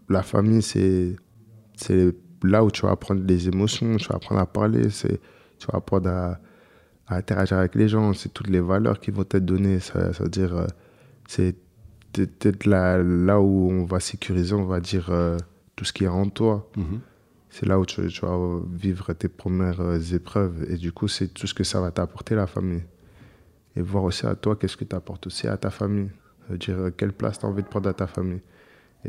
la famille, c'est là où tu vas apprendre les émotions, tu vas apprendre à parler, tu vas apprendre à interagir avec les gens, c'est toutes les valeurs qui vont t'être données. Ça veut dire, c'est peut-être là où on va sécuriser, on va dire, tout ce qui est en toi. Mhm. C'est là où tu vas vivre tes premières épreuves. Et du coup, c'est tout ce que ça va t'apporter, la famille. Et voir aussi à toi, qu'est-ce que tu apportes aussi à ta famille. Ça veut dire, quelle place tu as envie de prendre à ta famille. Et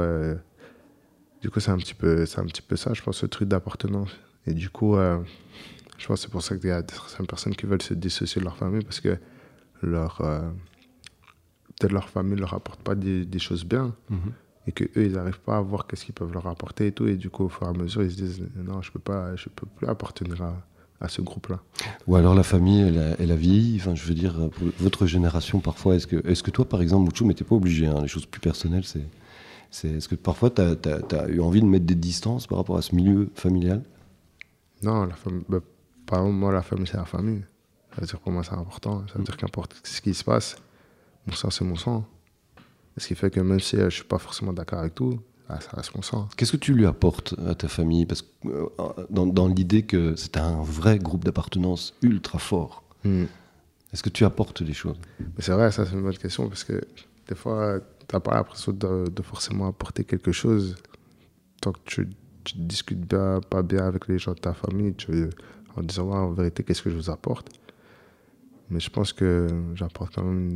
du coup, c'est un petit peu ça, je pense, ce truc d'appartenance. Et du coup, je pense que c'est pour ça qu'il y a certaines personnes qui veulent se dissocier de leur famille parce que leur, peut-être leur famille ne leur apporte pas des choses bien Mhm. et qu'eux, ils n'arrivent pas à voir qu'est-ce qu'ils peuvent leur apporter et tout. Et du coup, au fur et à mesure, ils se disent non, je peux plus appartenir à ce groupe-là. Ou alors la famille, elle a vieilli. Enfin, je veux dire, pour votre génération, parfois, est-ce que toi, par exemple, Mouchou, mais t'es pas obligé, hein, les choses plus personnelles, est-ce que parfois, t'as eu envie de mettre des distances par rapport à ce milieu familial? Non, la famille, bah, par exemple, moi, la famille, c'est la famille. Ça veut dire pour moi, c'est important. Ça veut dire qu'importe ce qui se passe, mon sang, c'est mon sang. Ce qui fait que même si je ne suis pas forcément d'accord avec tout, ça reste mon sang. Qu'est-ce que tu lui apportes à ta famille? Parce que dans l'idée que c'est un vrai groupe d'appartenance ultra fort, Hmm. est-ce que tu apportes des choses? Mais c'est vrai, ça, c'est une bonne question parce que des fois, tu n'as pas l'impression de forcément apporter quelque chose tant que tu discutes pas bien avec les gens de ta famille, en disant ouais, en vérité, qu'est-ce que je vous apporte. Mais je pense que j'apporte quand même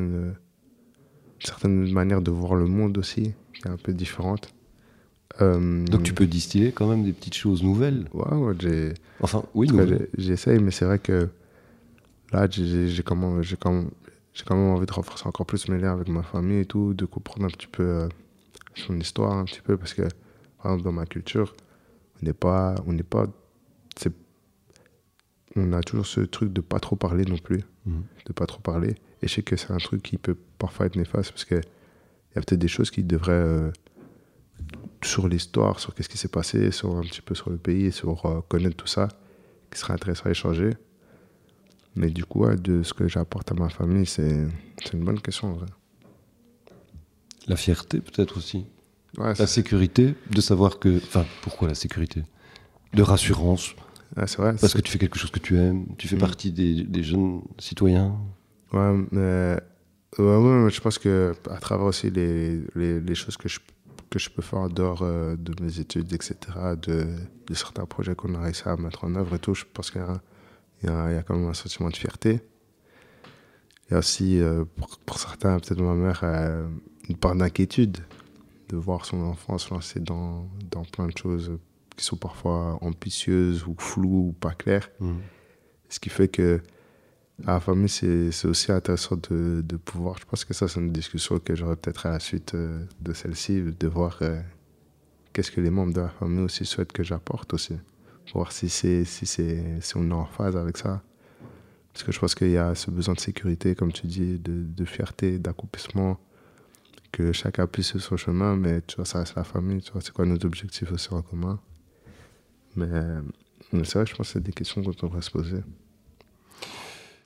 une certaine manière de voir le monde aussi, qui est un peu différente. Donc tu peux distiller quand même des petites choses nouvelles. Ouais, Enfin, oui, en tout cas, nouvelles. j'essaye, mais c'est vrai que là, j'ai quand même envie de renforcer encore plus mes liens avec ma famille et tout, de comprendre un petit peu son histoire, un petit peu, parce que, par exemple, dans ma culture, on n'est pas, c'est- on a toujours ce truc de pas trop parler non plus, Mhm. de pas trop parler. Et je sais que c'est un truc qui peut parfois être néfaste, parce qu'il y a peut-être des choses qui devraient, sur l'histoire, sur qu'est-ce qui s'est passé, sur un petit peu sur le pays, sur connaître tout ça, qui serait intéressant à échanger. Mais du coup, ouais, de ce que j'apporte à ma famille, c'est une bonne question, en vrai. La fierté peut-être aussi. Ouais, La sécurité, de savoir que... Enfin, pourquoi la sécurité? De rassurance, c'est vrai. parce que tu fais quelque chose que tu aimes, tu fais partie des jeunes citoyens. Ouais, mais ouais, je pense que à travers aussi les choses que je peux faire en dehors de mes études, etc., de certains projets qu'on a réussi à mettre en œuvre et tout, je pense qu'il y a quand même un sentiment de fierté. Il y a aussi, pour certains, peut-être ma mère, une part d'inquiétude de voir son enfant se lancer dans plein de choses qui sont parfois ambitieuses ou floues ou pas claires. Mhm. Ce qui fait que à la famille, c'est aussi intéressant de pouvoir. Je pense que ça, c'est une discussion que j'aurai peut-être à la suite de celle-ci, de voir qu'est-ce que les membres de la famille aussi souhaitent que j'apporte aussi. Voir si on est en phase avec ça. Parce que je pense qu'il y a ce besoin de sécurité, comme tu dis, de fierté, d'accomplissement, que chacun puisse suivre son chemin, mais tu vois, ça reste la famille, tu vois, c'est quoi nos objectifs aussi en commun. Mais c'est vrai, je pense que c'est des questions qu'on devrait se poser.